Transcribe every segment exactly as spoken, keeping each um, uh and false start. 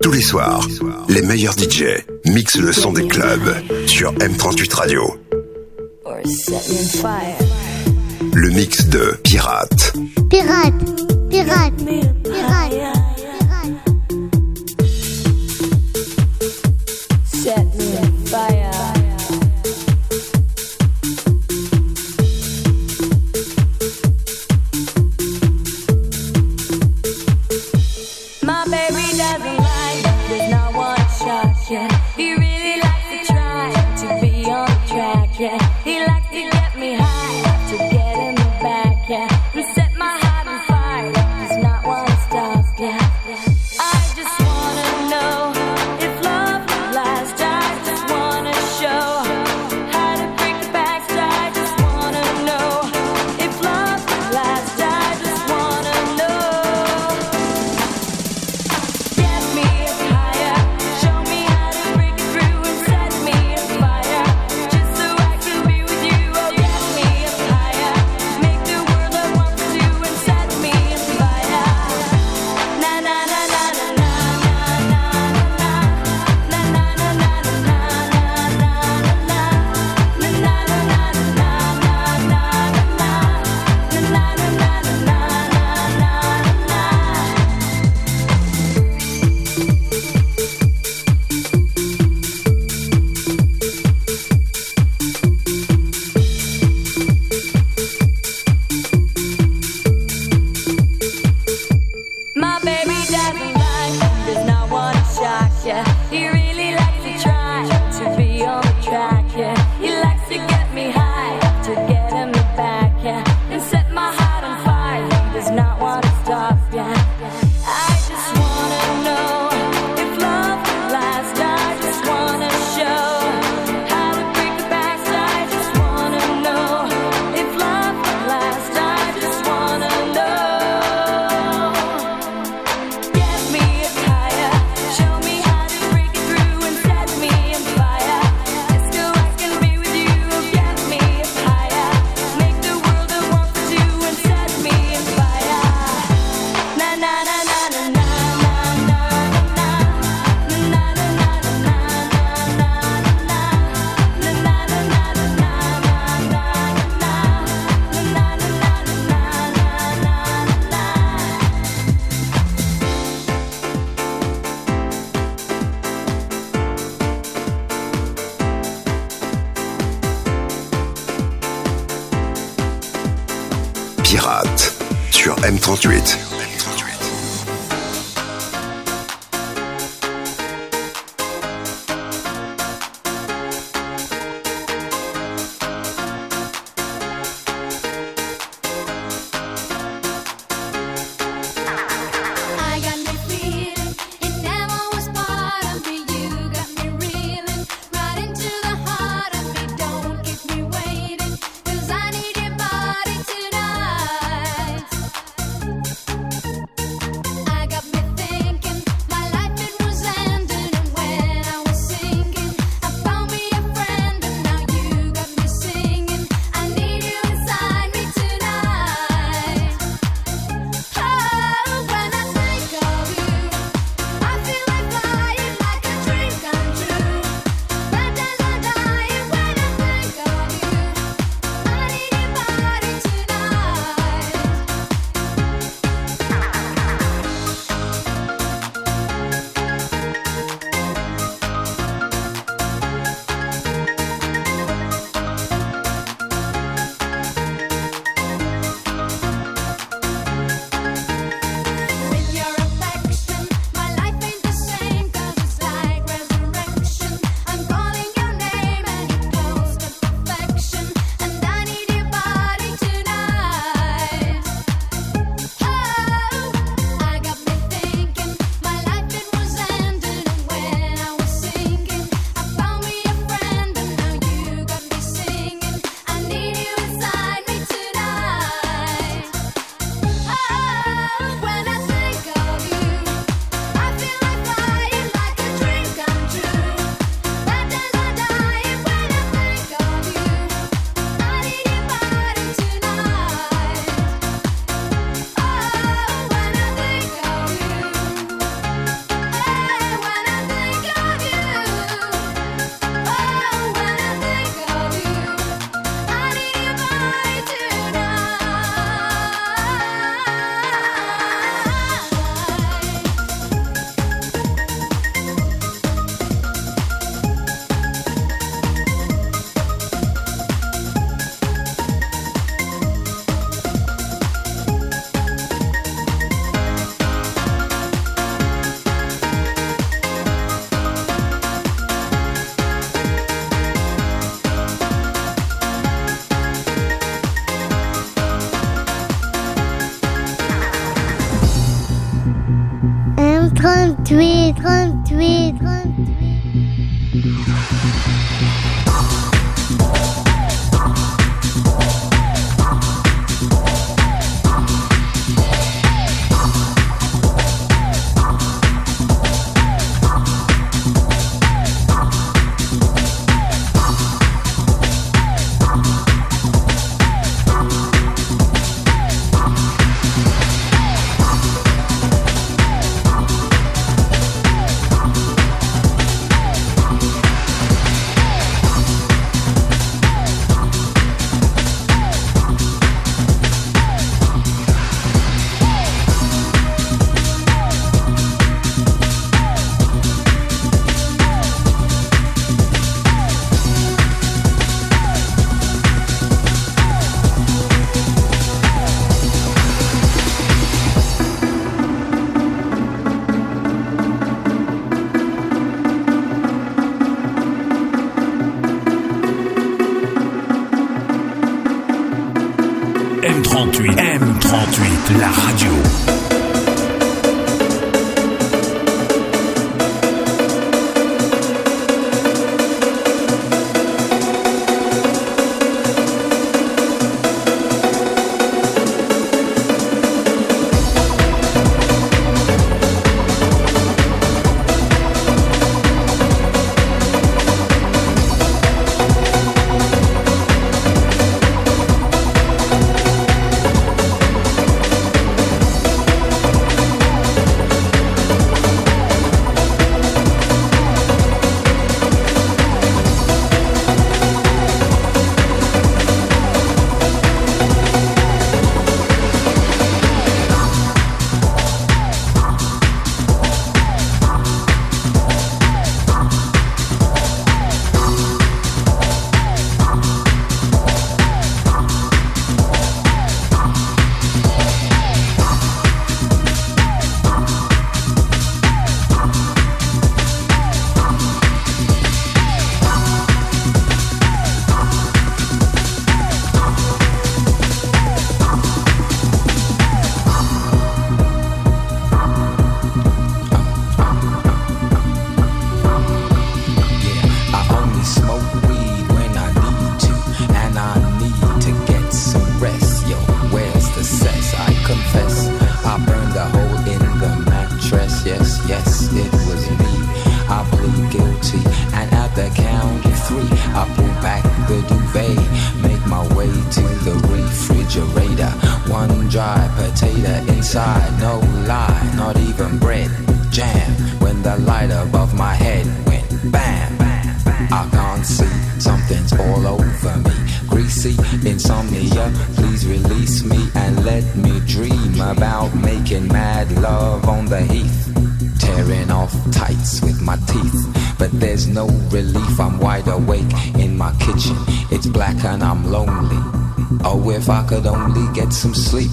Tous les soirs, les meilleurs D J mixent le son des clubs sur M trente-huit Radio. Le mix de Pirate. Pirate, pirate, pirate, pirate. Set me on fire. My baby doesn't like there's not one shot, yeah. He really likes to try to be on track, yeah. He likes to get me high, to get in the back, yeah. And set my heart on fire, there's not one stop, yeah. I just wanna know if love will last. I just wanna show how to break the past. I just wanna know if love will last. I just wanna know. Get me up higher, show me how to break it through and set me on fire, just so I can be with you. Oh, get me up higher, make the world I want to do and set me on fire. Na na na na na na na na na na na na na na My baby doesn't like there's not one shot, yeah. He really likes to try to be on the track, yeah. He likes to get me high, to get in the back, yeah. And set my heart on fire, he does not want to stop, yeah. I just wanna know if love will last. I just wanna show how to break the past. I just wanna know if love will last. I just wanna know. Get me up higher, show me how to break it through and set me on fire, just so I can be with you. Get me up higher, make the world I want to do and set me on fire. Na na na na na na na na na na na na Pirate sur M trente-huit. I got me feeling it never was part of me. You got me reeling right into the heart of me. Don't keep me waiting, 'cause I need your body tonight. trente-huit. M trente-huit, M trente-huit, la radio. If I could only get some sleep.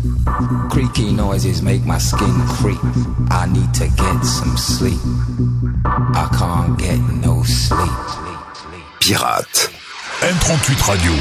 Creaky noises make my skin creep. I need to get some sleep. I can't get no sleep. Pirate. M trente-huit Radio.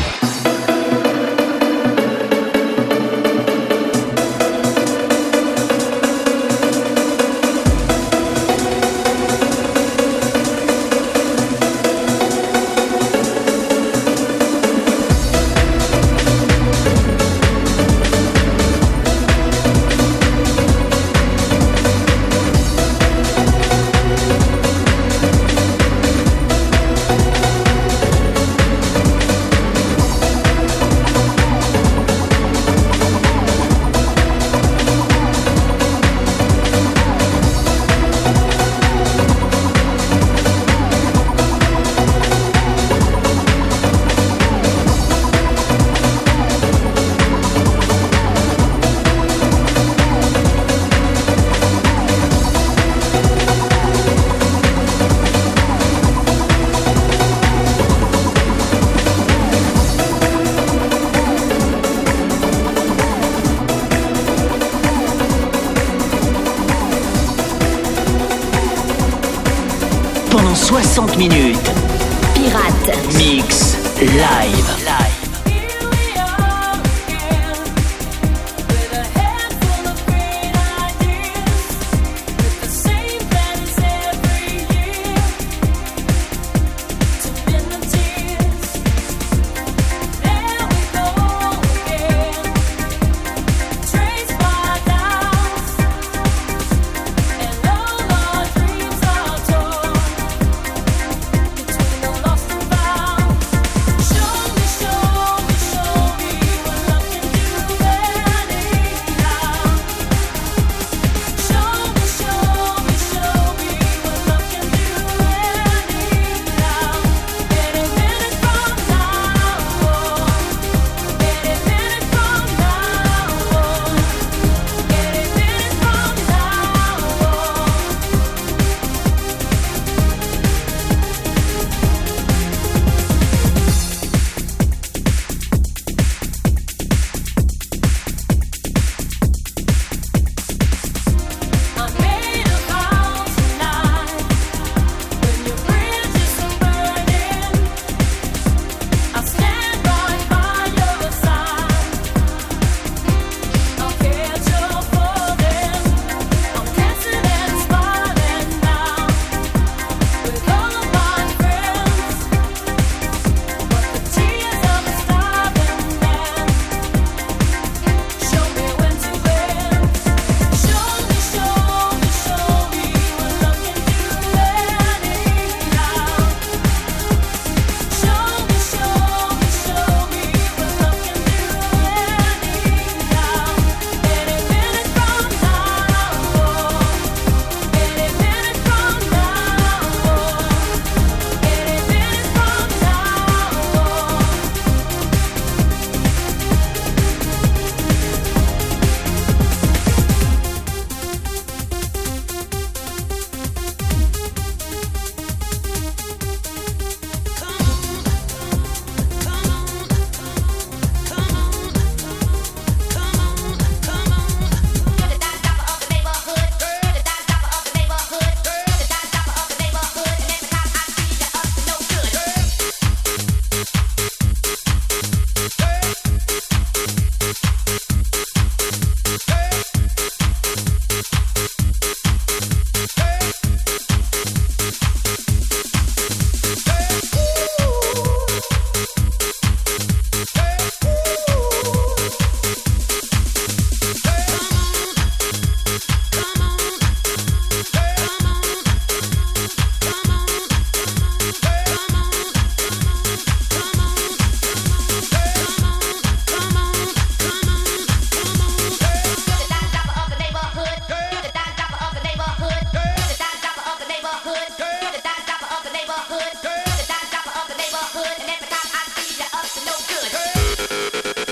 soixante minutes. Pirate. Mix live. Live. With a handful of great ideas, with the same fantasy.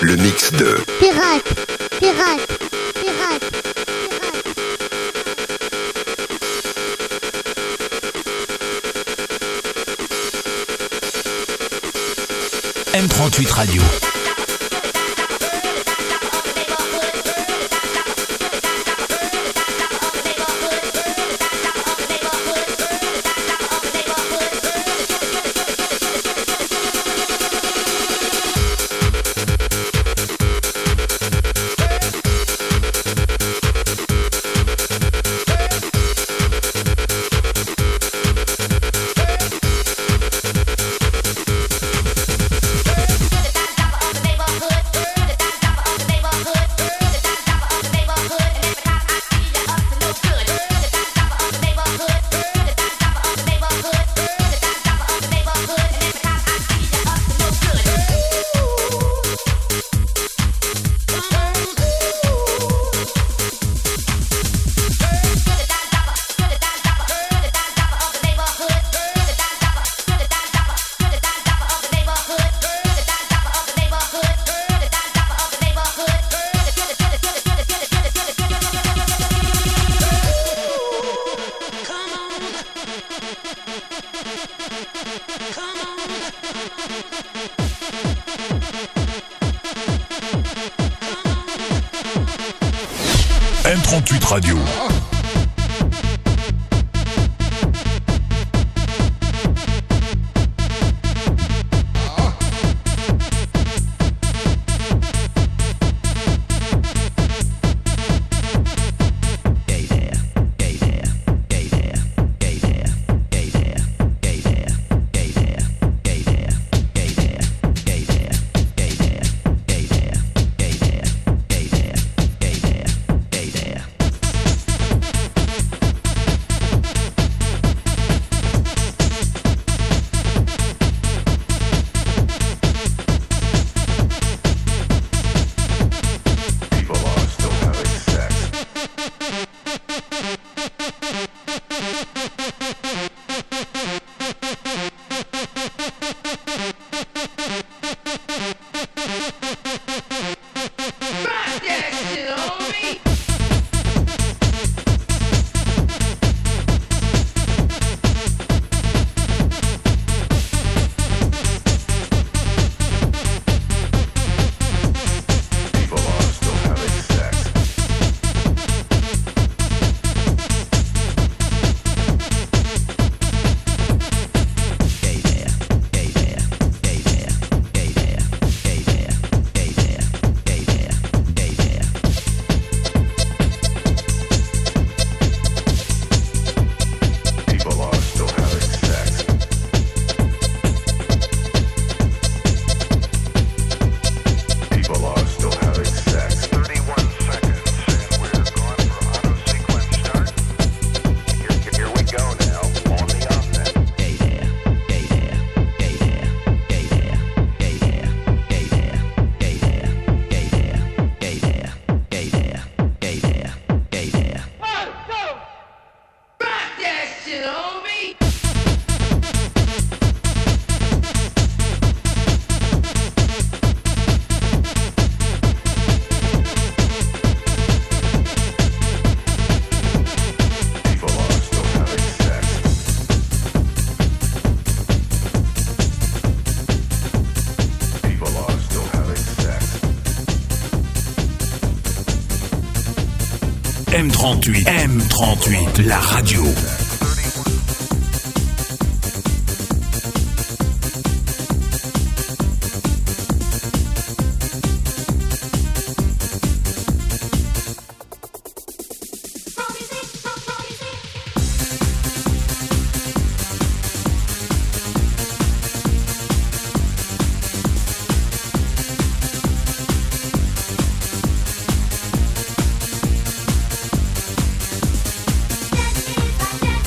le mix de Pirate, pirate, pirate, pirate. M trente-huit Radio. M trente-huit Radio. M trente-huit, M trente-huit, la radio. Dance,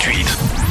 trente-huit.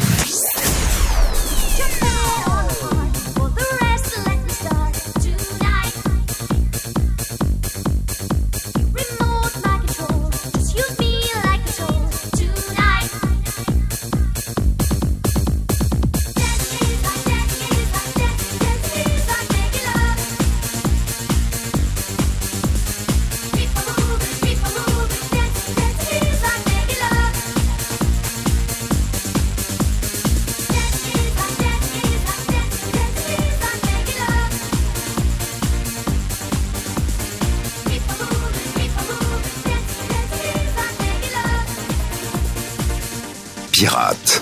Pirate.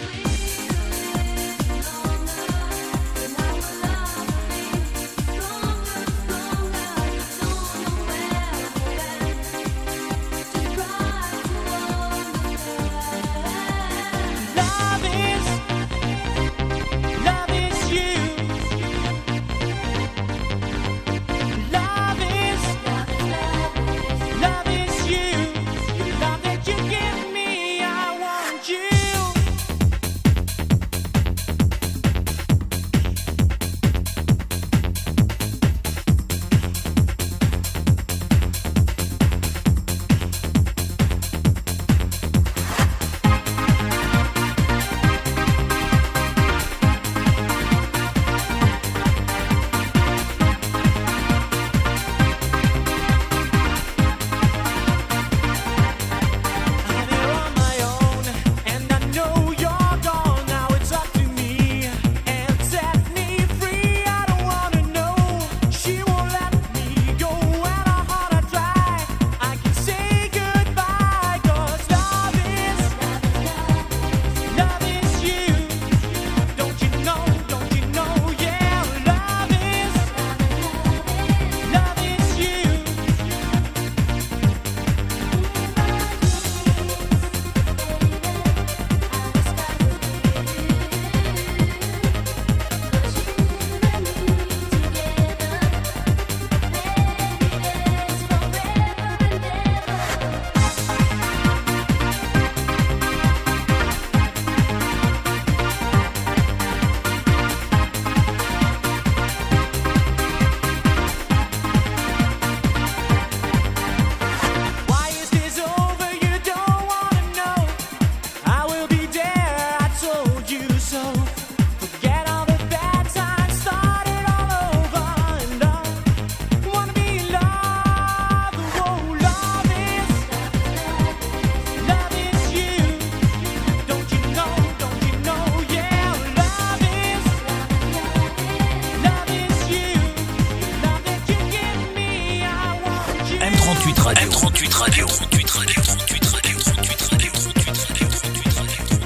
M trente-huit Radio. M trente-huit Radio. trente-huit Radio. trente-huit Radio. trente-huit Radio. trente-huit Radio. trente-huit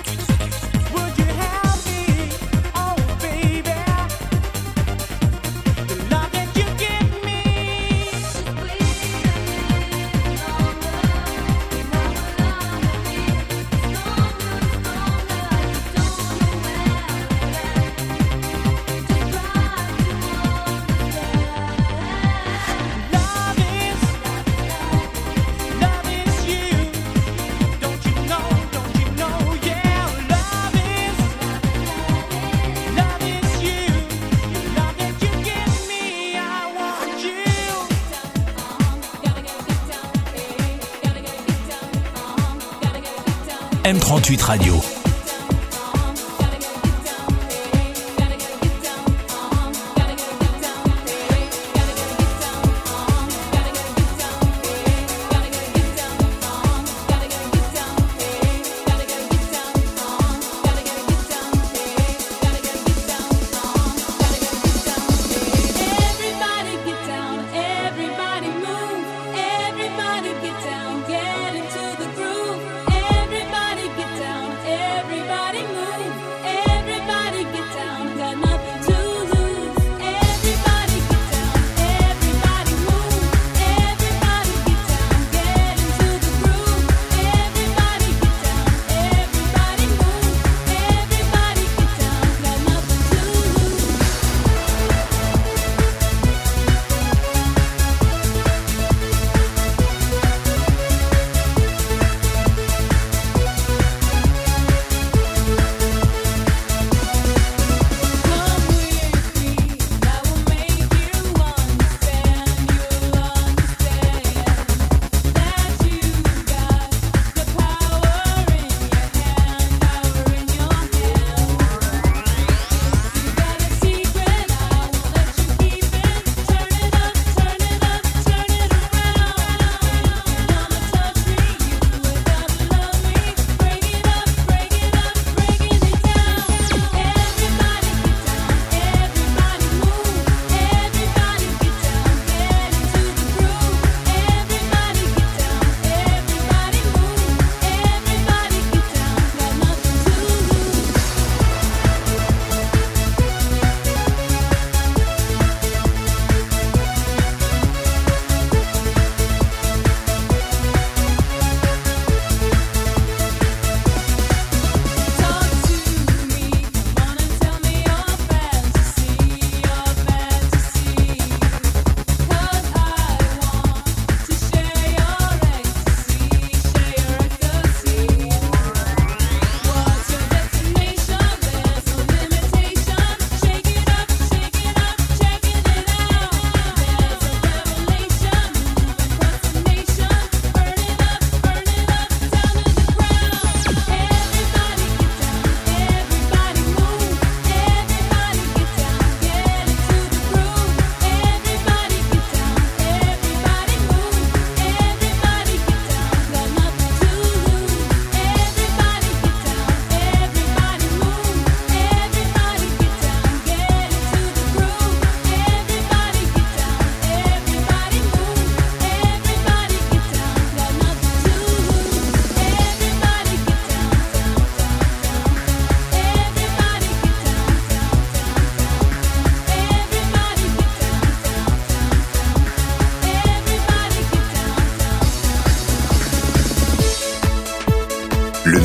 Radio. Would you help me? Oh, baby. The love that you give me. Love is, love is you. Don't you know? Don't you know? Yeah, love is, love is you. Love that you give me, I want you. M trente-huit Radio. Everybody get down, everybody move, everybody get down, get into the groove. Everybody get down,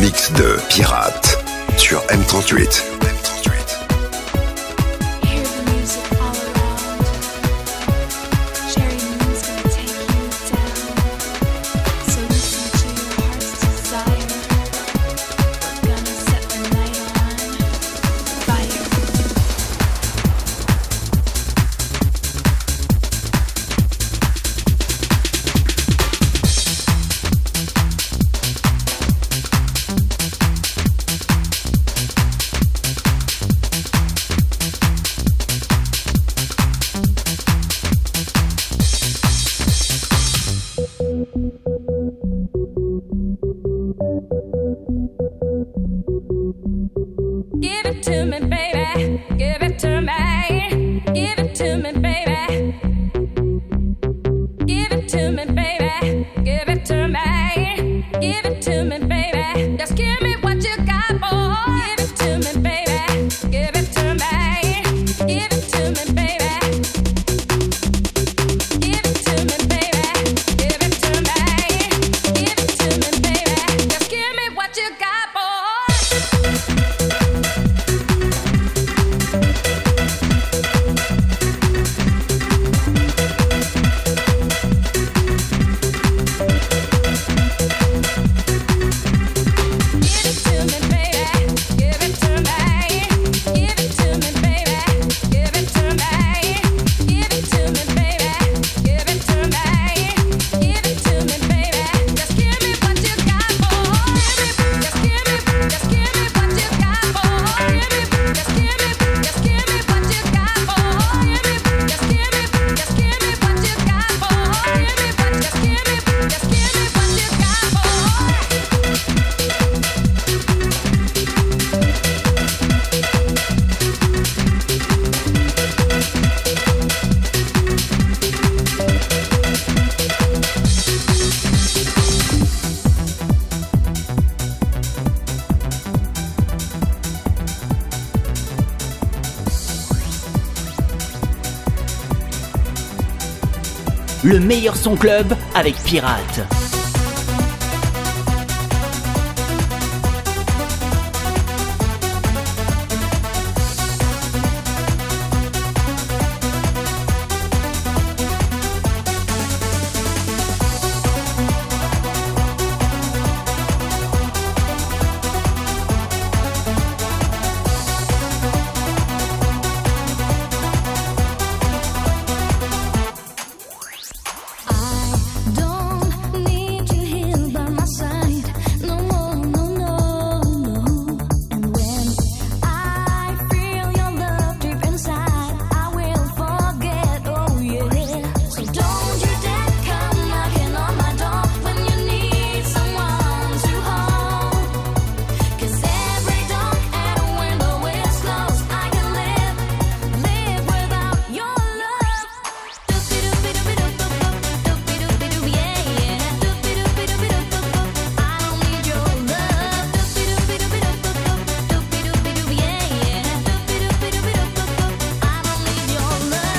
mix de Pirate sur M trente-huit. Give it to me, baby. Give it to me. Give it to me, baby. Give it to me, baby. Give it to me. Give it to me, baby. Just give me what you got, boy. Give it to me, baby. Give it to me. Give it to me, baby. Give it to me, baby. Give it to me. Give it to me, baby. Just give me what you got, boy. Le meilleur son club avec Pirate. Don't need you here by my side, no more, no, no, no. And when I feel your love deep inside, I will forget, oh yeah. So don't you dare come knocking on my door when you need someone to hold. 'Cause every door and a window is closed. I can live, live without your love. Doopy-doopy-doopy-doop-doop, yeah, yeah. Doopy-doopy-doopy-doop-doop, I don't need your love. Doopy-doopy-doopy-doop-doop, doopy-doopy-doop, yeah, yeah. Doopy-doopy-doopy-doop-doop, I don't need your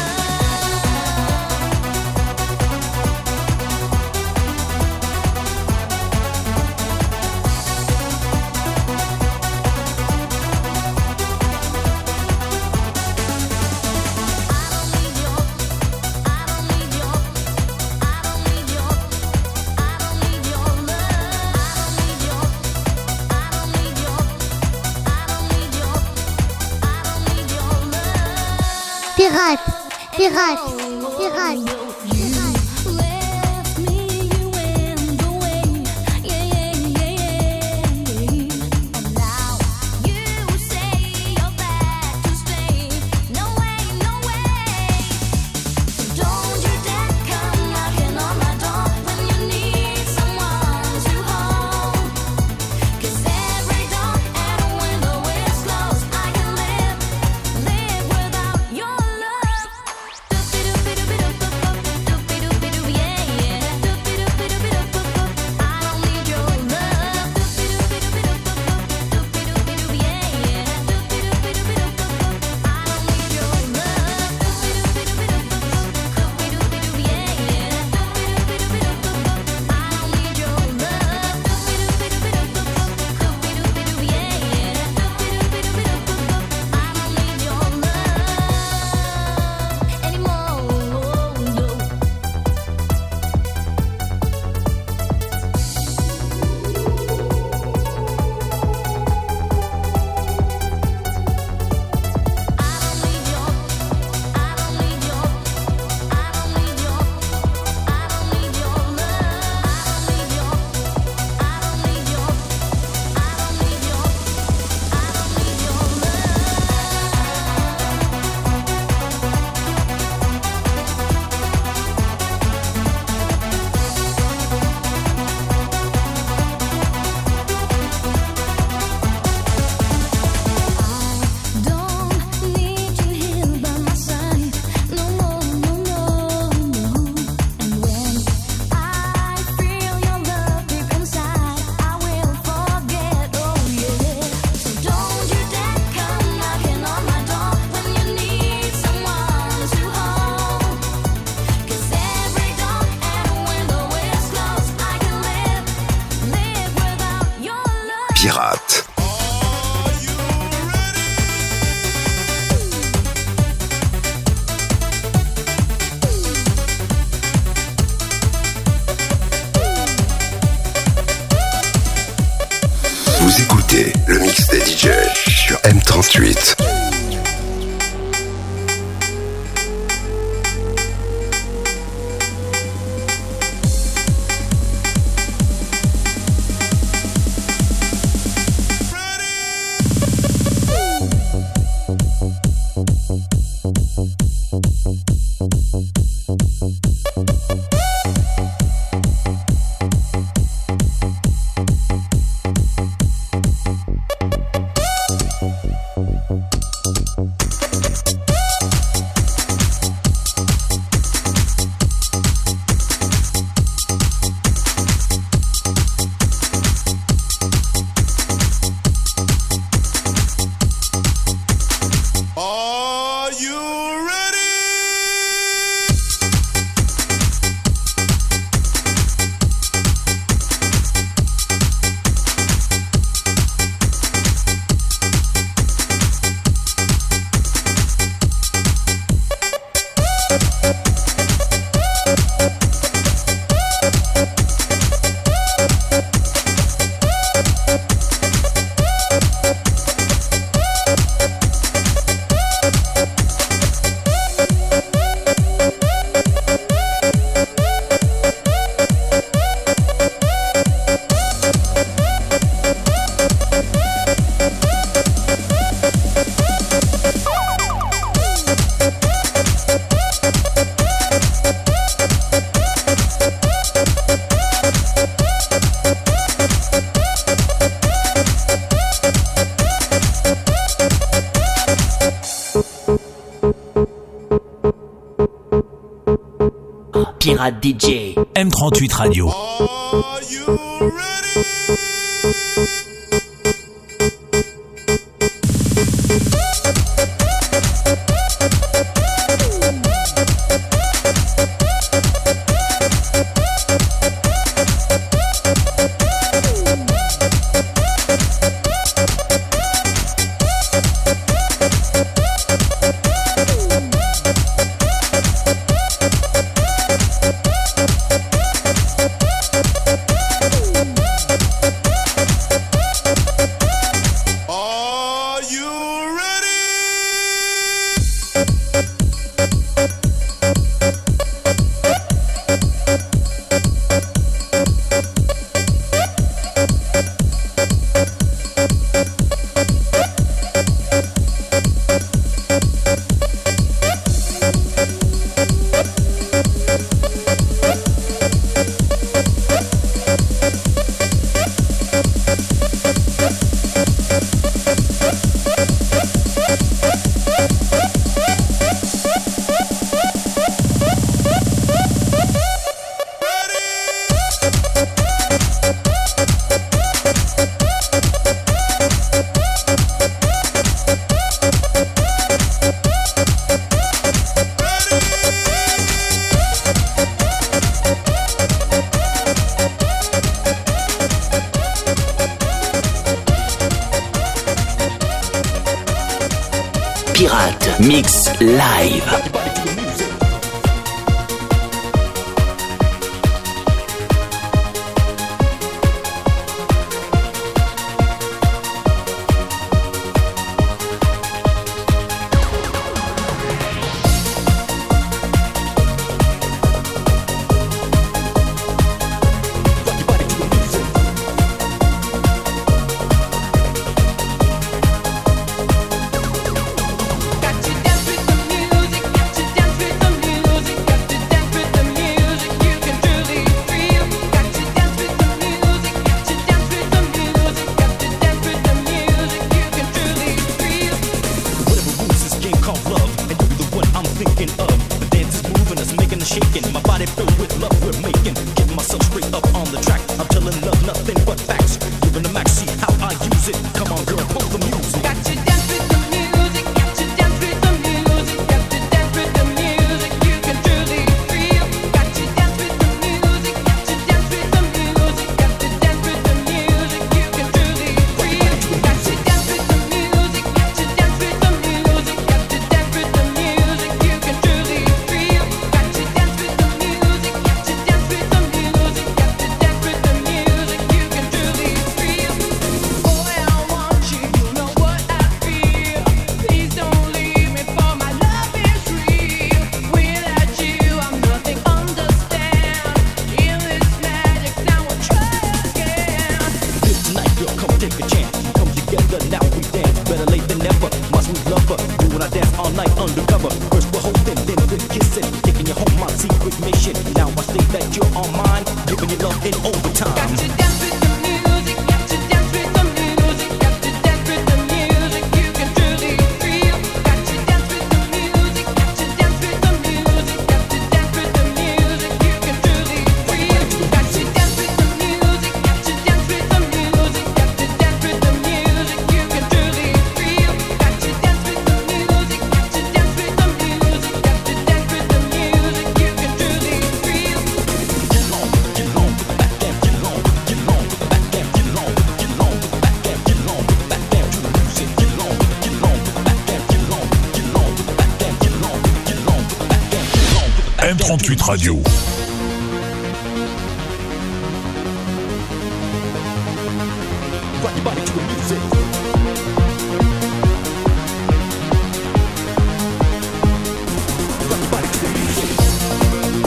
Pirate, pirate, pirate. left me, you went away, yeah, yeah, yeah, yeah. And now you say you're back to stay. No way, no way. Don't you dare come knocking on my door when you need someone to hold. 'Cause every door and a window is closed. I can live, live without your love. Pirate. Vous écoutez le mix des D J sur M trente-huit. Pirate D J. M trente-huit Radio. Are you ready? Pirate Mix Live. giving you love in overtime. Got to dance with the music, got to dance with the music, got to dance with the music, you can truly feel. Got to dance with the music, got to dance with the music, got to dance with the music, you can truly feel. Got to dance with the music, got to dance with the music, got to dance with the music, you can truly feel. Got to dance with the music, got to dance with the music, got to dance with the music, you can truly feel. Get along, get along with the back end, get along, get along with the back end, get along, get along with the back end, get along with the back end to the music, get along, get along with the back end, get along, get along with the back end, get along, get along with the back end, get along with the back end. M trente-huit Radio. Rock your body to the music. Rock your body to the music.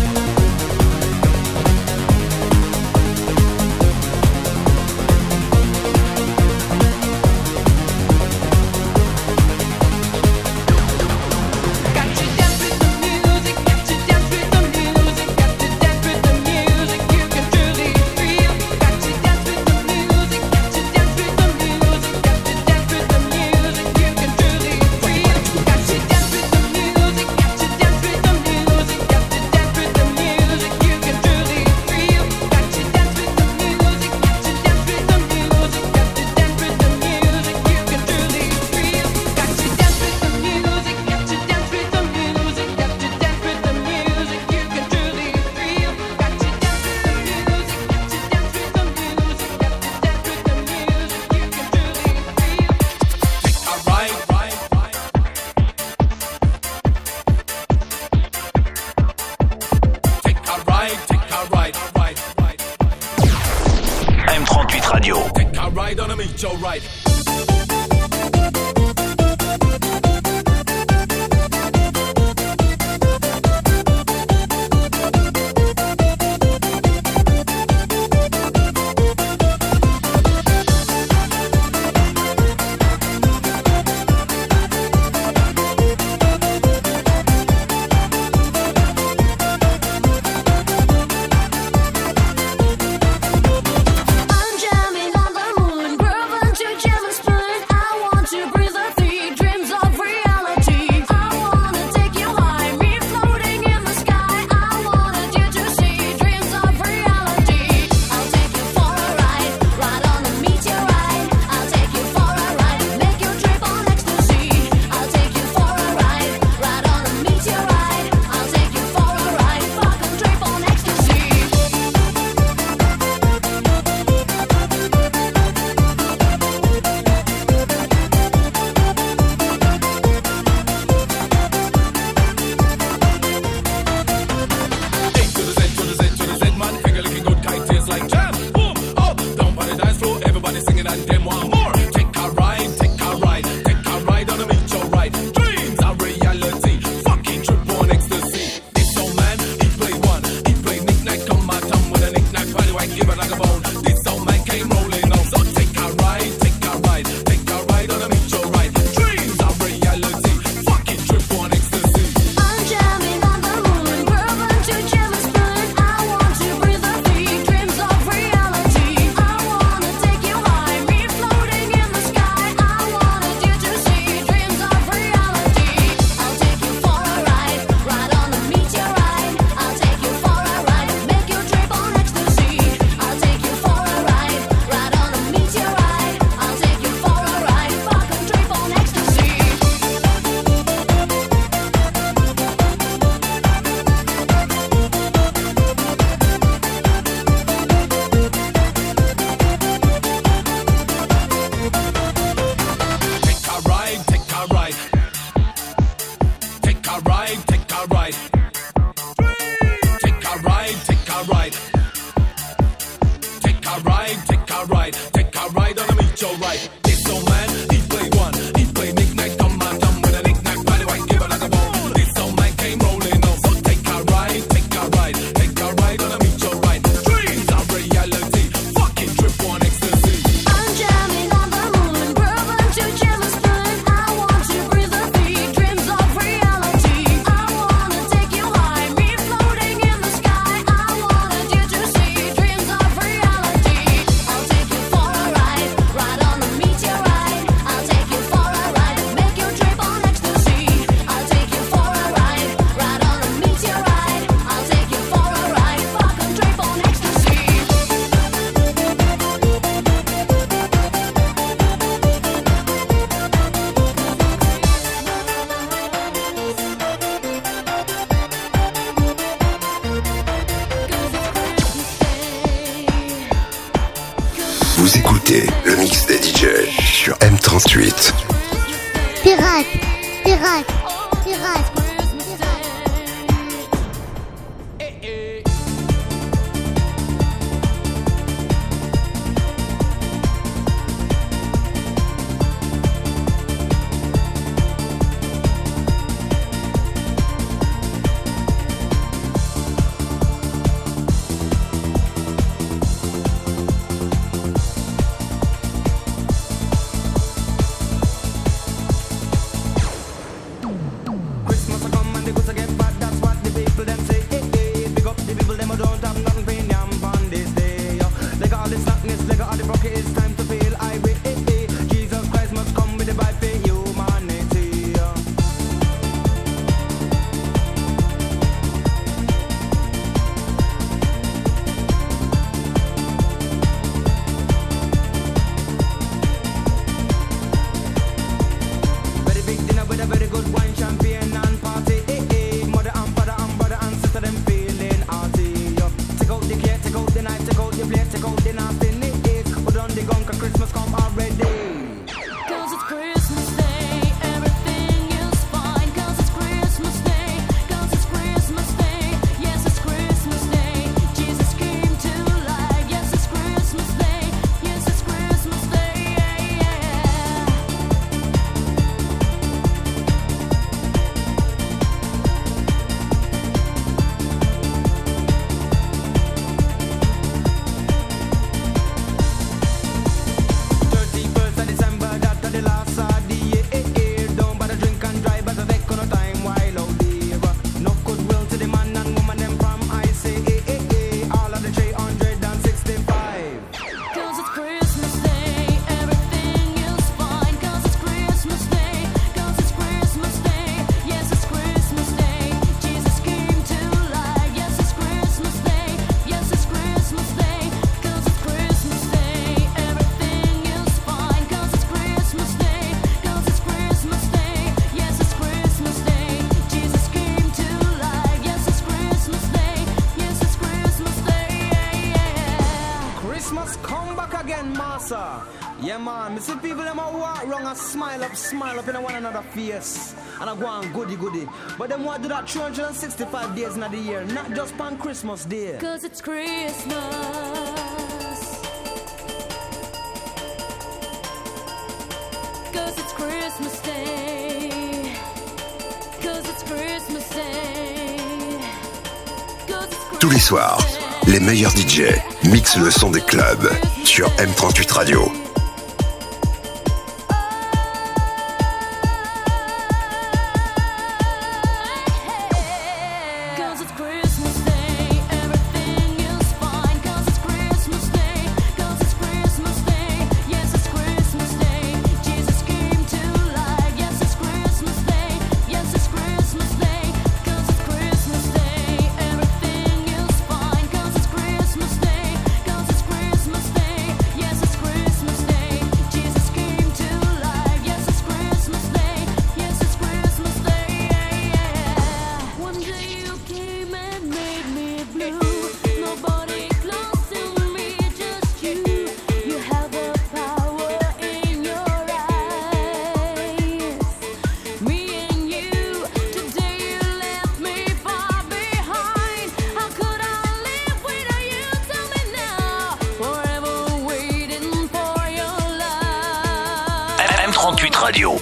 Got to dance with the music, got to dance with the music, got to dance with the music, you can truly feel. Got to dance with the music, got to dance with the music, got to dance with the music, you can truly feel. Got to dance with the music, got to dance with the music, got to dance with the music, you can truly feel. Got to dance with the music, got to dance with the music, got to dance with the music, you can truly feel. Got to dance with the music, got to dance with the music, got to dance with the music, you can truly feel. Got to dance with the music, got to dance with the music, got to dance with the music, you can truly feel. Take a ride, ride, ride. Take a ride, take a ride, ride, ride. M trente-huit Radio. Take a ride on a meteorite. I'm jamming on the moon, grooving to jam and spoon. I want to breathe the three dreams of reality. I wanna take you high, me floating in the sky. I wanted you to see dreams of reality. I'll take you for a ride, ride on a meteorite. I'll take you for a ride, make you trip on ecstasy. I'll take you for a ride, ride on a meteorite. I'll take you for a ride, fuck and trip on ecstasy. A to the Z to the Z to the Z, man. Finger looking good, kite tastes like jam. Boom, up, down on the dance floor. Everybody singing and them want more. Take a ride, take a ride, take a ride on a meteorite. Dreams are reality. Fucking trip on ecstasy. This old man, he play one. He play knick-knack on my tongue with a knick-knack body white, give it like a bone. This old man came rolling on. So take a ride, take a ride, take a ride on a meteorite. Dreams are reality. Fucking trip on ecstasy. I'm jamming on the moon, grooving to jam and spoon. I want to breathe the three dreams of reality. I wanna take you high, me floating in the sky. I wanted you to see dreams of reality. I'll take you for a ride, ride on a meteorite. I'll take you for a ride, make you trip on ecstasy. I'll take you for a ride, ride on a meteorite. I'll take you for a ride, fuck and trip on ecstasy. Take a ride, take a ride. Take a ride, take a ride. Take a ride, take a ride. Take a ride, take a ride. Take a ride on a meteorite. This old man, he play one. He play knick-knack on my tongue with a knick-knack body white, give it like a bone. This old man came rolling on. So take a ride, take a ride. Take a ride on a meteorite. Dreams are reality. Fucking trip on ecstasy. I'm jamming on the moon, grooving to jam and spoon. I want to breathe the three dreams of reality. I wanna take you high, me floating in the sky. I wanted you to see Vous écoutez le mix des D J sur M trente-huit. Pirate, pirate, pirate. Yeah man, me see people them a walk wrong and smile up, smile up in one another face. And I go on goody goody. But them want to do that three hundred sixty-five days in the year, not just on Christmas Day. Cause it's Christmas. Cause it's Christmas Day. Cause it's Christmas Day. Cause it's Christmas. Tous les soirs, les meilleurs D J mixent le son des clubs sur M trente-huit Radio. trente-huit Radio.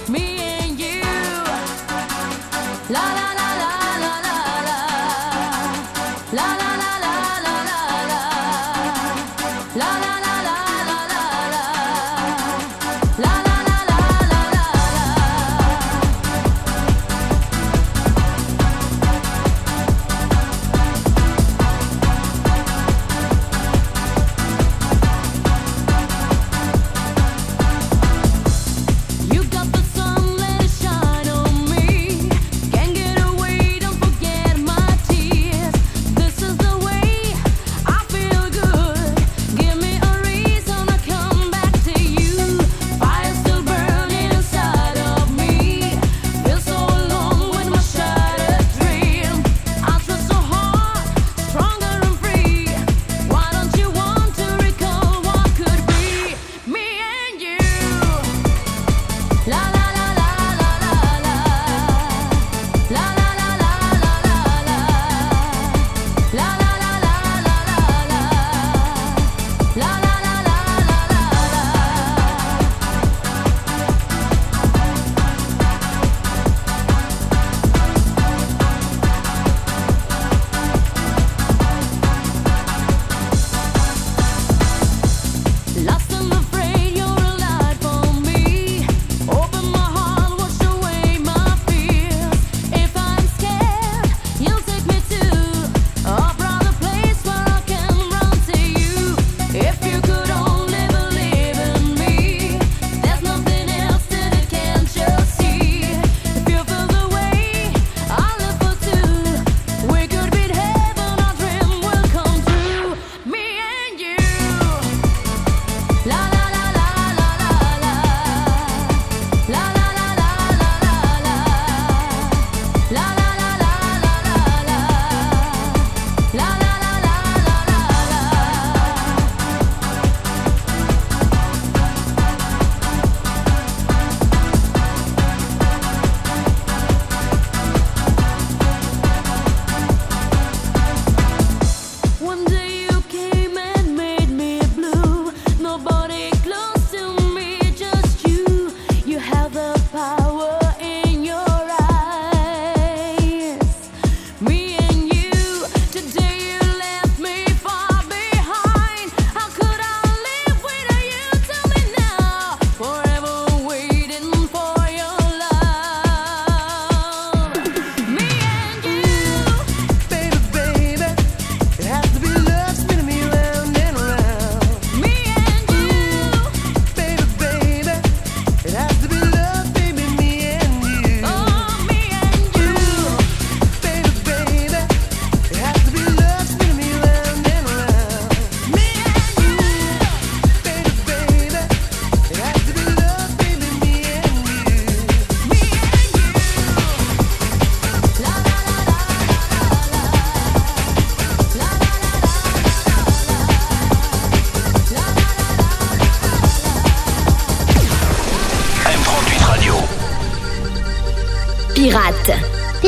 You got the sun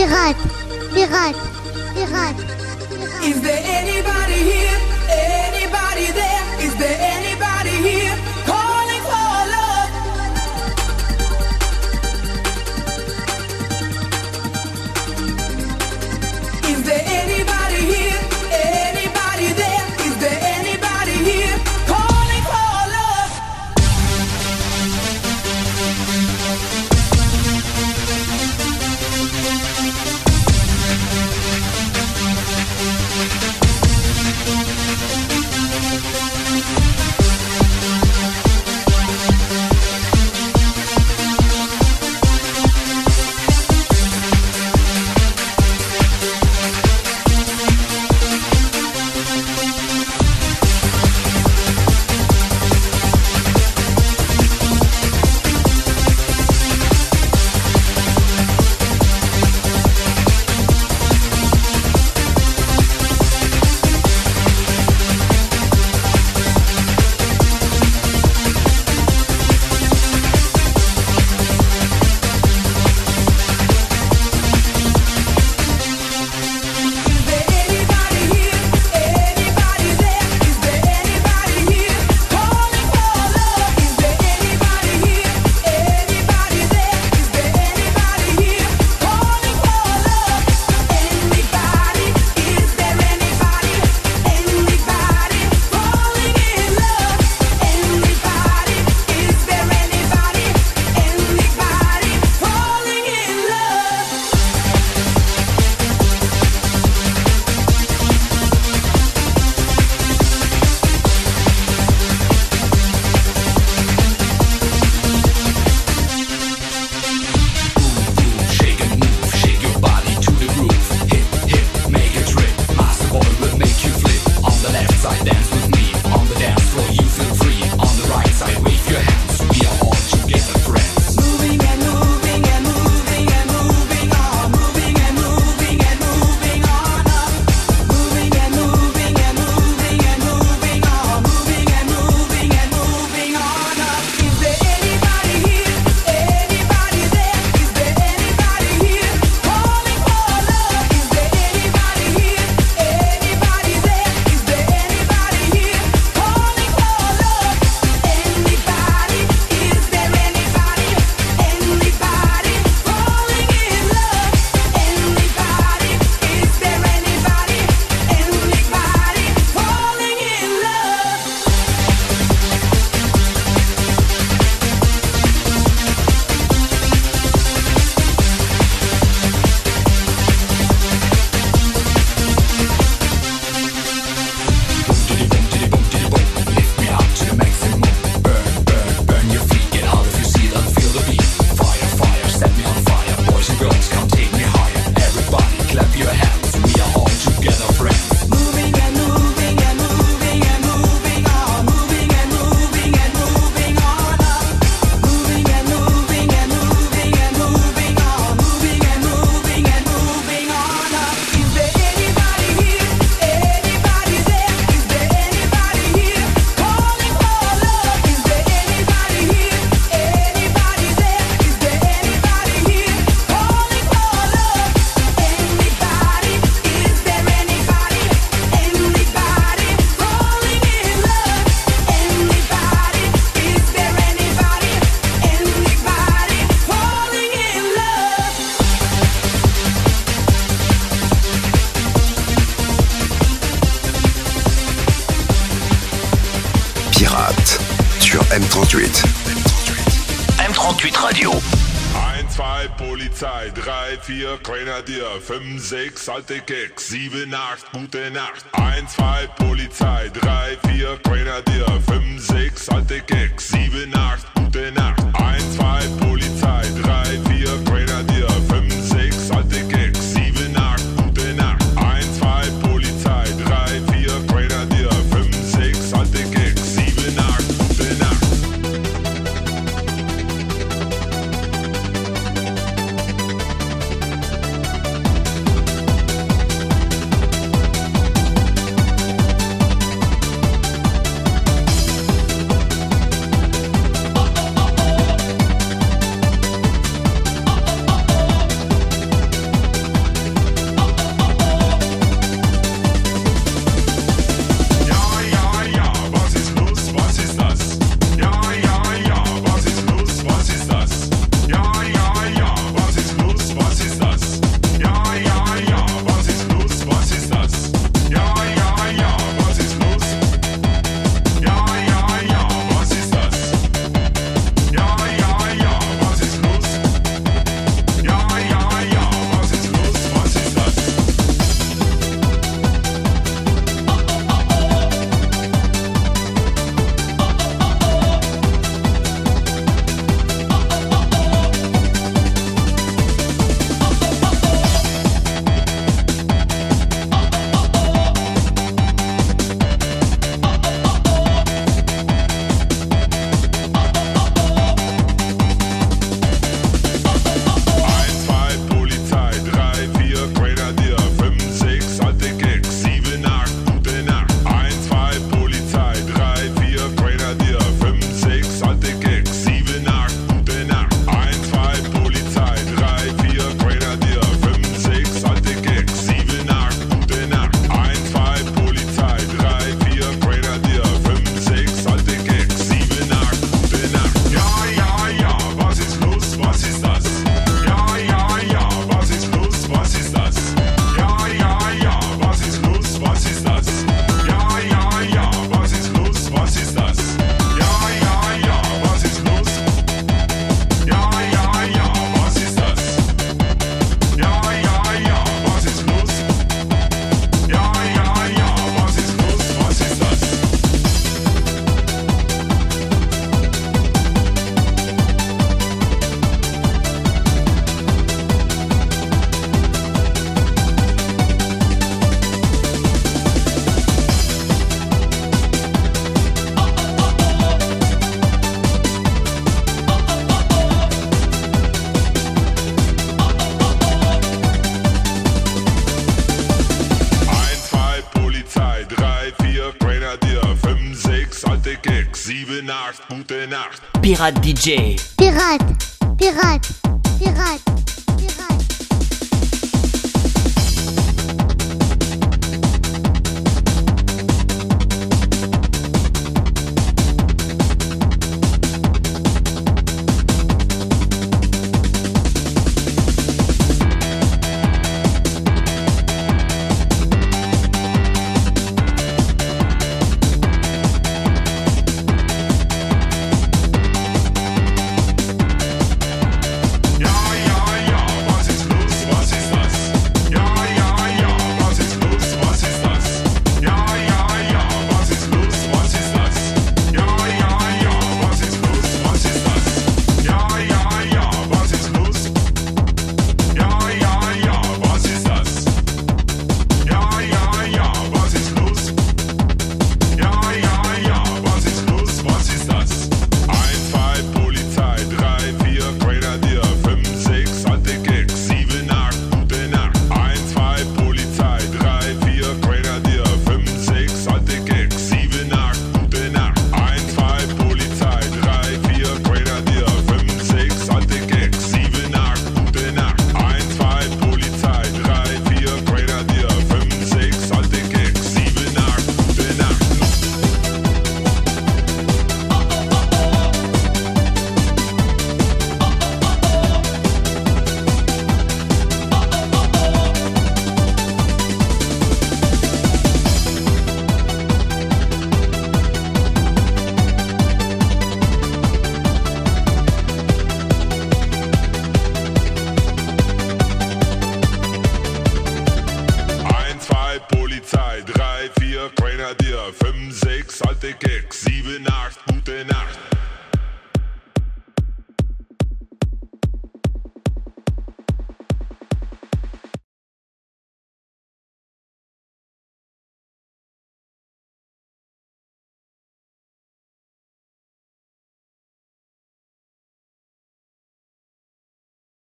pirate, pirate, pirate. Is there anybody here? Anybody there? Is there anybody here calling for love? Is there anybody here? Anybody there? Is there anybody here calling for love? M trente-huit. M trente-huit Radio. eins, zwei, Polizei, drei, vier, Grenadier, fünf, sechs, alte Keks, sieben, acht, gute Nacht. eins, zwei, Polizei, drei, vier, Grenadier, fünf, sechs, alte Keks, sieben, acht, gute Nacht. eins, zwei, Polizei, drei, vier, Grenadier, fünf, sechs, alte Keks, sieben, acht, gute Nacht. eins, zwei, Polizei, drei, vier, Grenadier, fünf, sechs, alte Keks, sieben, acht, gute Nacht. sieben, acht, gute Nacht. Pirat D J. Pirat, Pirat, Pirat.